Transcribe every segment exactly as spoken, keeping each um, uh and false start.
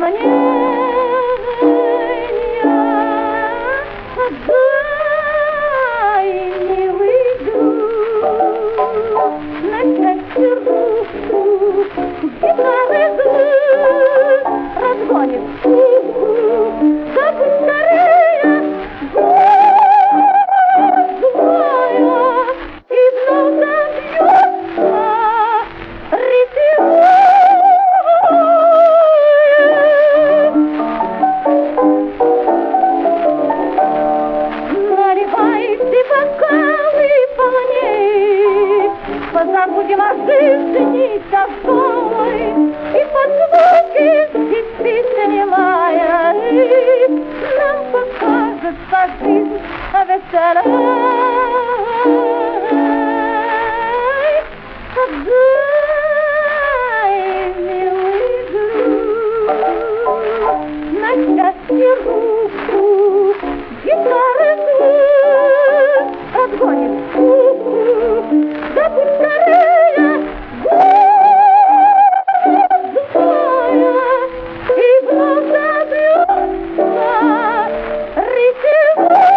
склонения, отдай, милый друг, на счастье руку, гитары звук разгонит скуку, да пусть скорее город злая и вновь забьется ритмом. Бокалы полней, позабудем о жизни тяжелой, и под звуки действительно немая нам покажется жизнь веселой. Отдай, милый друг, на счастье руку, гитары звук отгонит скуку, да пусть скорее город злая и вновь забьется ритмом.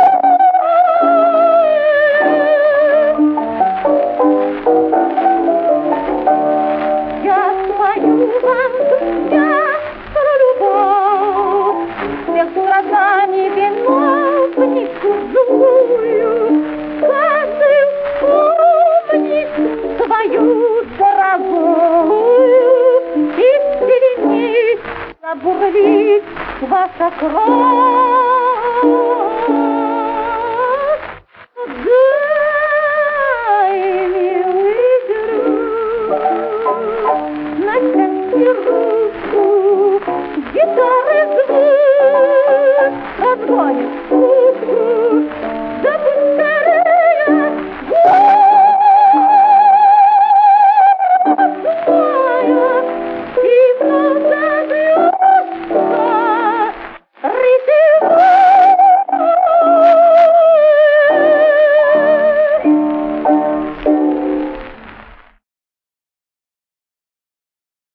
Я спою вам, друзья, про любовь, всех страданий виновницу злую. Каждый помнит свою дорогую, и впереди забурлит ваша кровь. Дай, милый друг, на счастье руку, гитары звук разгонит.